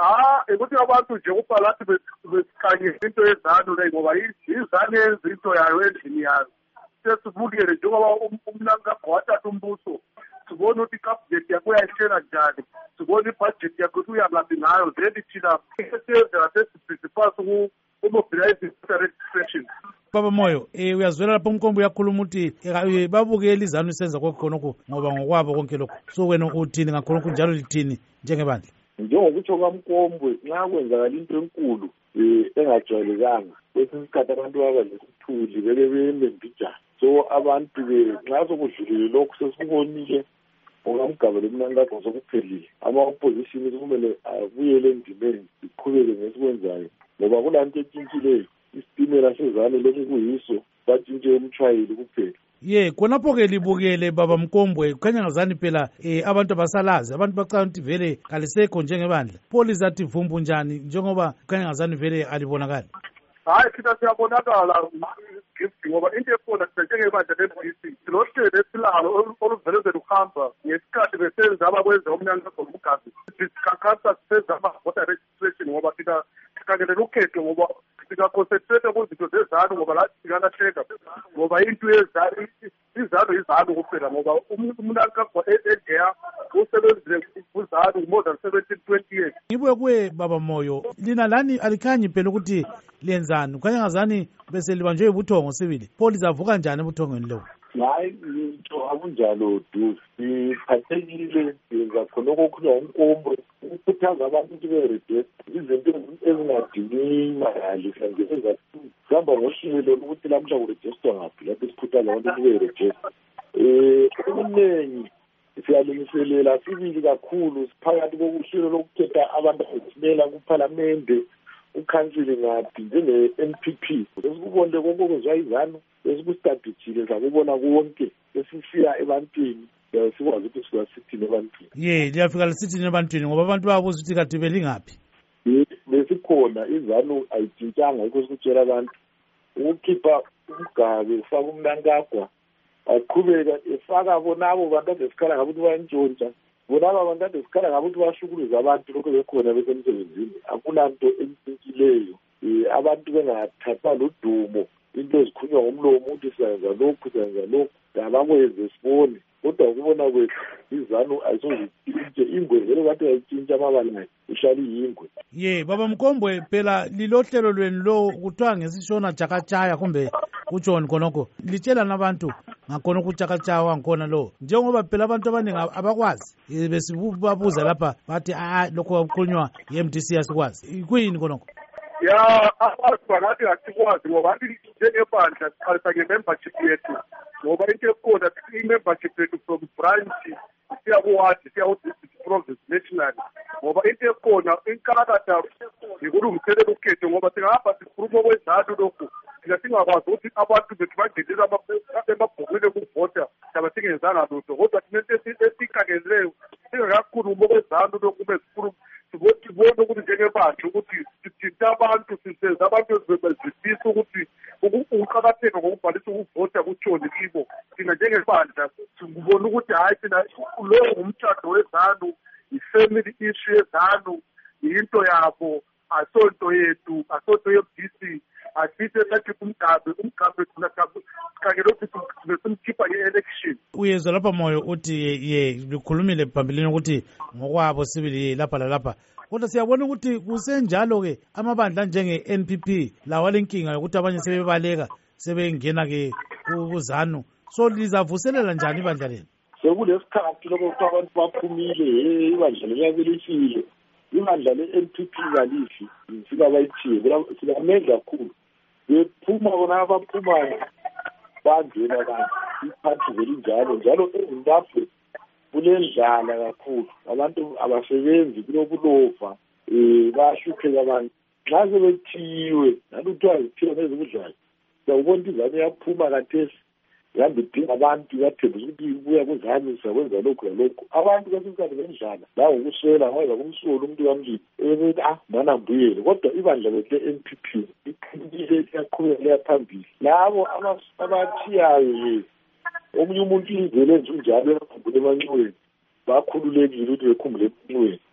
ukuthi abantu nje ubhalathi besikanye into yezanu le ngoba izane yenza into yayo endlini yayo. Sesibukele njengoba umnankagwa wathatha umbuso, sibona ukuthi ikhabhinethi yakho uyayihlela njani, sibona ibhajethi yakho ukuthi uyangaphi ngayo, then thina sesiyenzela sesibhizifasi umobilize registration. Baba Moyo, uyazwela lapho umkombo uyakhuluma ukuthi babukele izanu isenza khonokho ngoba ngokwabo konke lokho. So wena uthini ngakhonokho njalo lithini njengebandla? Njengokutsho kaMkombwe, nxa kwenzakala into enkulu engajwayelekanga, kwesinye isikhathi abantu baba lesithuli beke beme mbijana. So abantu nxa sokudlulile lokhu sesibonile ngokamgabelo umnankagwa sokuphelile. Ama-opposition kumele abuyele endimeni iqhubeke ngesikwenzayo ngoba kulanto etshintshileyo. Isitimela sezane lokhu kuyiso batshintshe umshayeli kuphela. Khonapho-ke libukele baba Mkombwe, kukhanya ngazani phela abantu abasalazi, abantu bacala ukuthi vele kalisekho njengebandla. Polisi athi vumbu njani njengoba kukhanya ngazani vele alibonakali? Thina siyabonakala ngoba into ekhona njengebandla le-BC silohlelo esilalo oluvelezela ukuhamba ngesikhathi besenza abakwenza umnankagwa nomgazi. Sikhankasa sisenza ama-voter registration ngoba thina sikhangelela ukhetho ngoba singaconcentrate kuzinto zezanu ngoba la sikalahleka ngoba into yezanu izanu kuphela ngoba umnankagwa endeya usebenzile kuzanu more than 17-20 years. Ngibuye kuwe baba Moyo, lina lani alikhanyi phela ukuthi lenzani, kukhanya ngazani bese libanjwe ubuthongo sibili. Polisi avuka njani ebuthongweni lo? Hayi into akunjalo du, siphathekile senza khonokho okhulunywa umkombo ukukhuthaza abantu ukuthi be-register izinto ezingadingi imali. Sangenza sihamba ngohlelo lokuthi lamhla kurejistwa ngaphi lapho sikhuthaza abantu ukuthi be-register. Okuningi siyalungiselela sibili kakhulu siphakathi kokuhlelo lokukhetha abantu abathumela kuphalamende ukhansili ngaphi njenge-NPP. Sesikubonile konke okwenziwa izanu, sesikustadijile sakubona konke, sesifika ebantwini sikwazi ukuthi sikasithini ebantwini. Liyafika lisithini ebantwini ngoba abantu bayabuza ukuthi kade belingaphi. Besikhona izanu ayitshintshanga, yikho sikutshela abantu ukukhipha umgabe ufaka umnankagwa aqhubeka efaka bonabo bantu adesikhala ngabuthi bayantshontsha, bonabo abantu adesikhala ngabuthi bashukuluza abantu lokho bekhona besemsebenzini. Akulanto entsintshileyo, abantu bengathathwa ludumo into ezikhulunywa ngomlomo ukuthi siyenza lokhu siyenza lokhu abakwenze sibone, kodwa ukubona kwethu izanu ayisozitshintshe ingwezelo kade yayitshintsha amabalayo ushali yingwe. Baba Mkombwe, phela lilohlelo lwenu lo kuthiwa ngesishona jakatshaya kumbe kutshoni khonokho, litshela nabantu ngakhona ukujakatshaya wangikhona lo njengoba phela abantu abaningi abakwazi besibabuza lapha bathi lokho akukhulunywa yi-MDC asikwazi kuyini khonokho? Abantu bangathi asikwazi ngoba njengebandla siqalisa nge-membership yethu ngoba into ekhona i-membership yethu from branch siya ku-ward siya ku-district province national ngoba into ekhona inkalakatha yikulungiselela ukhetho ngoba singahamba sikhuluma okwezanu lokhu thina singakwazi ukuthi abantu bethu bangenele emabhukwini ekuvota thaba singenzanga lutho, kodwa thina esikhangeleleyo singakakhulumi okwezanu lokhu bezikhuluma sibone ukuthi njengebandla ukuthi sithinta abantu sisenza abantu bezifisa ukuthi ukuqakatheka ngokubhalisa ukuvota kutshoni kibo. Thina njengebandla sikubona ukuthi hayi thina lowo ngumtshado wezanu, i-family issue yezanu, into yabo, asonto yethu, asonto ye-BC. Asithi sakhipha umgabe thina sikhangela ukuthi simkhipha nge-election. Uyezwa lapha Moyo uthi likhulumile phambilini ukuthi ngokwabo sibili lapha lalapha, kodwa siyabona ukuthi kusenjalo-ke amabandla njenge-NPP lawa lenkinga yokuthi abanye sebebaleka sebengena-ke kuzanu. So lizavuselela njani ibandla lenu? Sekulesikhathi lokho ukuthi abantu baphumile, ibandla liyabelishile, ibandla le-NPP kalifi sikabayithiye sikamendla kakhulu. Bephuma bona abaphumayo bandela abantu iphathi velinjalo njalo eZimbabwe kulendlala kakhulu, abantu abasebenzi kulobulova, bayahlupheka abantu nxa sebethiwe naluthiwa zithiwe nezikudlayo. Siyawubona izanu yaphuma kathesi ihambe idinga abantu ibathembisa ukuthi ibuya kuzami sizakwenza lokhu lalokhu. Abantu kwesikhathi bendlala la ukuswela ngoba kumsolo umuntu kamlimi ebethi mana mbuyele, kodwa ibandla lethu le-NPP iqinile iyaqhubeka leya phambili. Labo abathiyayo omunye umuntu izele nje unjalo ekhumbule emanxiweni bakhululekile ukuthi bekhumbule emanxiweni.